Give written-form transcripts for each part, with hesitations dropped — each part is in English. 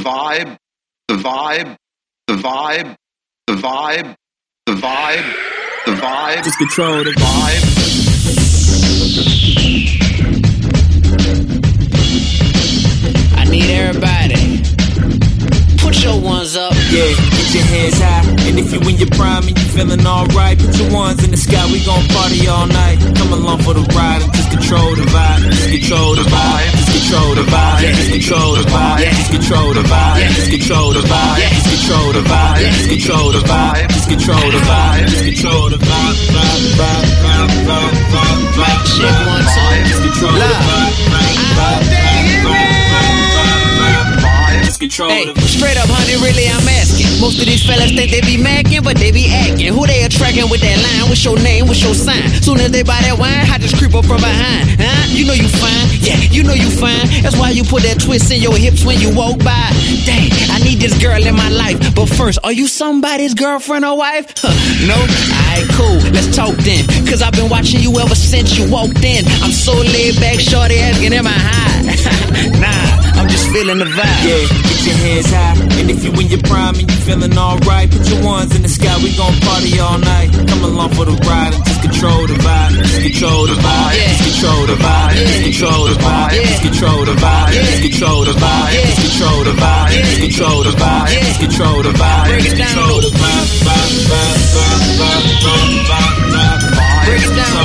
vibe, the vibe, the vibe, the vibe, the vibe, the vibe. Just control the vibe. I need everybody. Put your ones up. Yeah, get your hands high. And if you in your prime and you feeling alright, put your ones in the sky. We gon' party all night. Come along for the ride and just control the vibe. Just control the vibe. Just control the vibe. Just control the vibe. Just control the vibe. Just control the vibe. Just control the vibe. Just control the vibe. Just control the vibe. Just control the vibe. Mic check 1 2. Just control the vibe. Hey, straight up, honey, really I'm asking. Most of these fellas think they be macking, but they be acting. Who they attracting with that line? What's your name? What's your sign? Soon as they buy that wine, I just creep up from behind. Huh? You know you fine, yeah, you know you fine. That's why you put that twist in your hips when you walk by. Dang, I need this girl in my life. But first, are you somebody's girlfriend or wife? No? Alright, cool, let's talk then. Cause I've been watching you ever since you walked in. I'm so laid back, shorty asking, am I high? Nah, I'm just feeling the vibe. Yeah, get your hands high. And if you in your prime and you feeling alright, put your ones in the sky. We gon' party all night. Come along for the ride and just control the vibe. Just control the vibe. Just control the vibe. Just control the vibe. Just control the vibe. Just control the vibe. Just control the vibe. Just control the vibe. Just control the vibe. Break it down. Control the vibe. Break it down.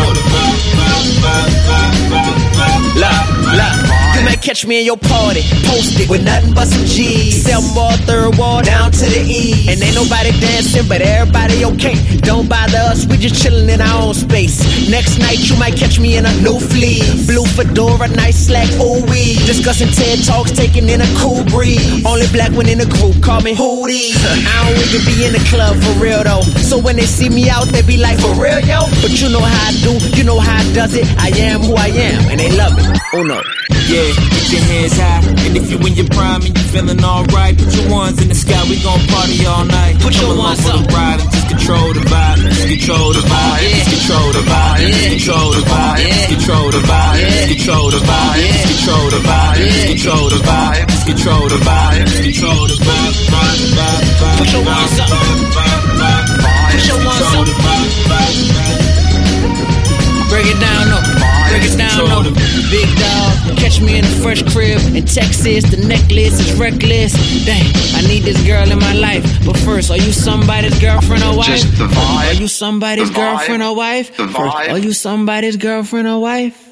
You might catch me in your party, posted with nothing but some G's. 7th wall, 3rd wall, down to the E. And ain't nobody dancing, but everybody okay. Don't bother us, we just chillin' in our own space. Next night, you might catch me in a new fleece. Blue fedora, nice slack, ooh-wee. Discussing TED Talks, taking in a cool breeze. Only black one in the group, call me Hootie. I don't even be in the club for real though. So when they see me out, they be like, for real, yo? But you know how I do, you know how I does it. I am who I am, and they love it. Oh no. Yeah, get your hands high. And if you in your prime and you feeling alright, put your ones in the sky. We gon' party all night. Put your ones up. Ride and just control the vibe. Just control the vibe. Just control the vibe. Just control the vibe. Just control the vibe. Just control the vibe. Just control the vibe. Just control the vibe. Just control the vibe. Just control the vibe. Put your ones up. Put your ones up. Break it down, no. Break it down, no. Big dog, catch me in a fresh crib in Texas. The necklace is reckless. Dang, I need this girl in my life. But first, are you somebody's girlfriend or wife? Just the vibe. Are you somebody's The vibe. girlfriend or wife? The First, vibe. are you somebody's girlfriend or wife?